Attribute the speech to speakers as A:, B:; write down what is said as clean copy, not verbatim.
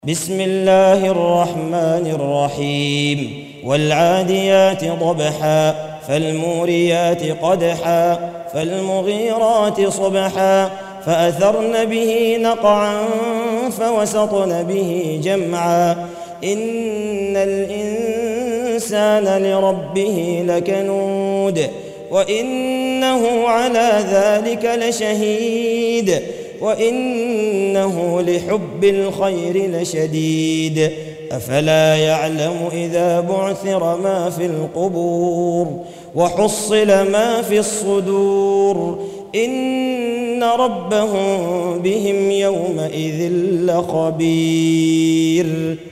A: بسم الله الرحمن الرحيم والعاديات ضبحا فالموريات قدحا فالمغيرات صبحا فأثرن به نقعا فوسطن به جمعا إن الإنسان لربه لكنود وإنه على ذلك لشهيد وإنه لحب الخير لشديد أفلا يعلم إذا بعثر ما في القبور وحصل ما في الصدور إن ربهم بهم يومئذ لخبير.